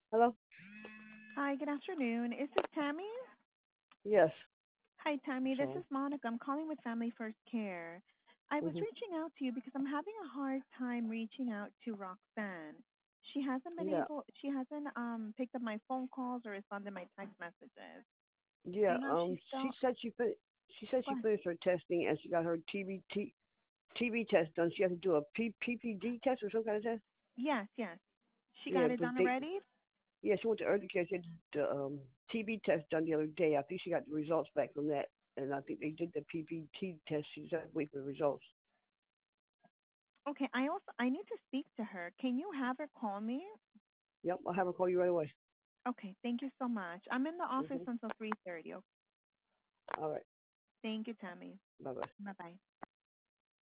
Hello? Hi, good afternoon. Is this Tammy? Yes. Hi, Tammy. This So, is Monica. I'm calling with Family First Care. I was hmm reaching out to you because I'm having a hard time reaching out to Roxanne. yeah, She hasn't picked up my phone calls or responded to my text messages. Do yeah. you know if she's She still said she said go she ahead. finished her testing and she got her TB test done. She had to do a PPD test or some kind of test. Yes. She Yeah, got it but done already? yeah, she went to urgent care. She had the TB test done the other day. I think she got the results back from that, and I think they did the PPT test. She's just waiting for the results. Okay, I need to speak to her. Can you have her call me? Yep, I'll have her call you right away. Okay, thank you so much. I'm in the office Hmm. until 3:30. Okay. All right. Thank you, Tammy. Bye bye. Bye-bye.